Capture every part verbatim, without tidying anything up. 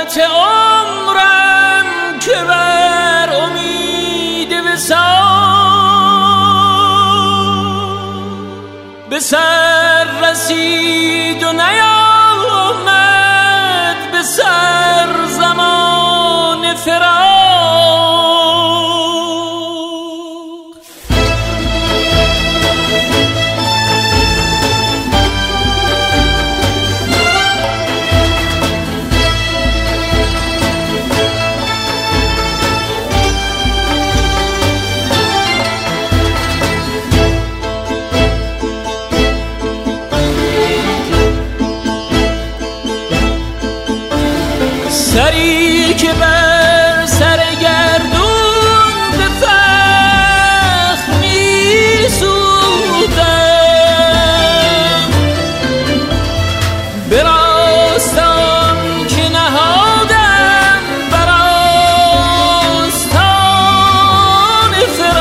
مدت عمرم که بر امید وصال به سر رسید و نیامد به سر زمان فراق. سری که بر سر گردون به فخر می سودم به راستان که نهادم بر آستان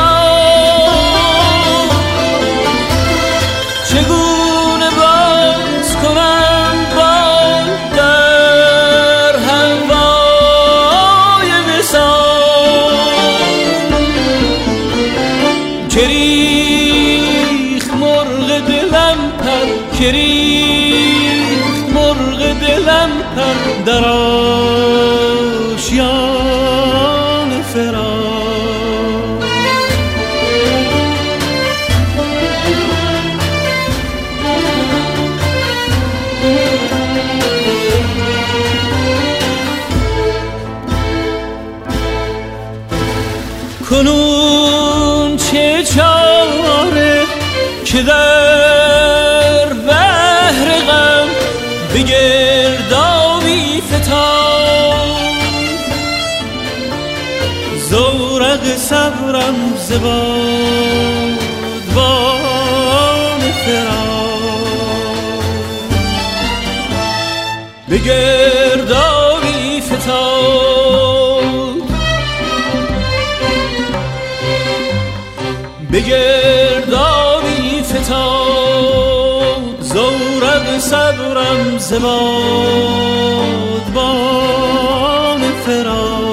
فراق. چگونه باز کنم بال در هوای وصال که ریخت مرغ دلم پر که ریخت مرغ دلم پر در آشیان فراق. کنون چه چاره که در بحر غم به گردابی فتاد زورق صبرم ز بادبان فراق. به گردابی فتاد به گردابی فتاد زورق صبرم ز بادبان فراق.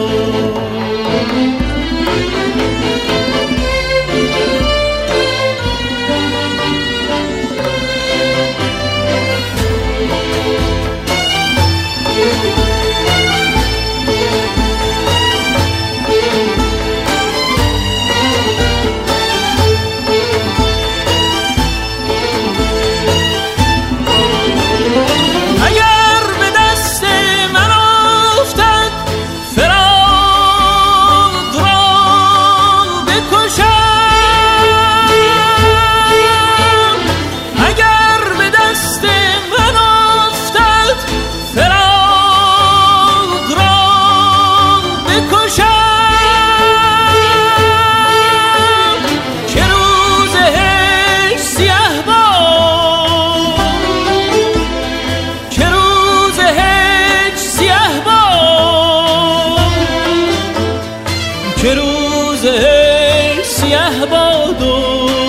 که روز سیه باد و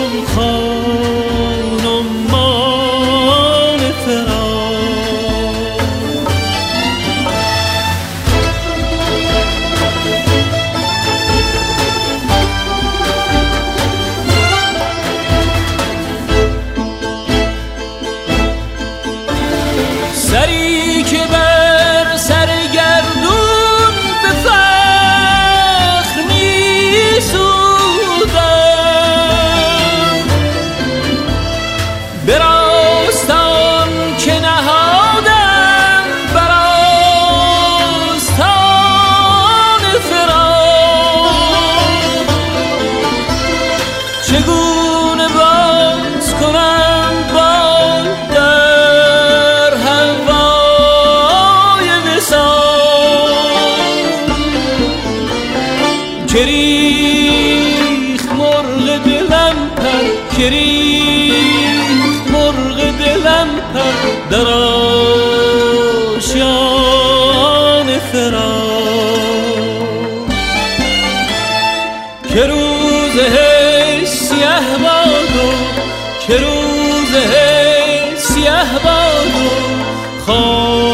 خانمان فراق. سری که بر سر گردون به فخر می سودم به راستان که نهادم بر آستان فراق. چگونه باز کنم بال در هوای وصال که ریخت مرغ دلم پر که ریخت مرغ دلم پر در آشیان فراق. که روز سیه باد و که روز سیه باد و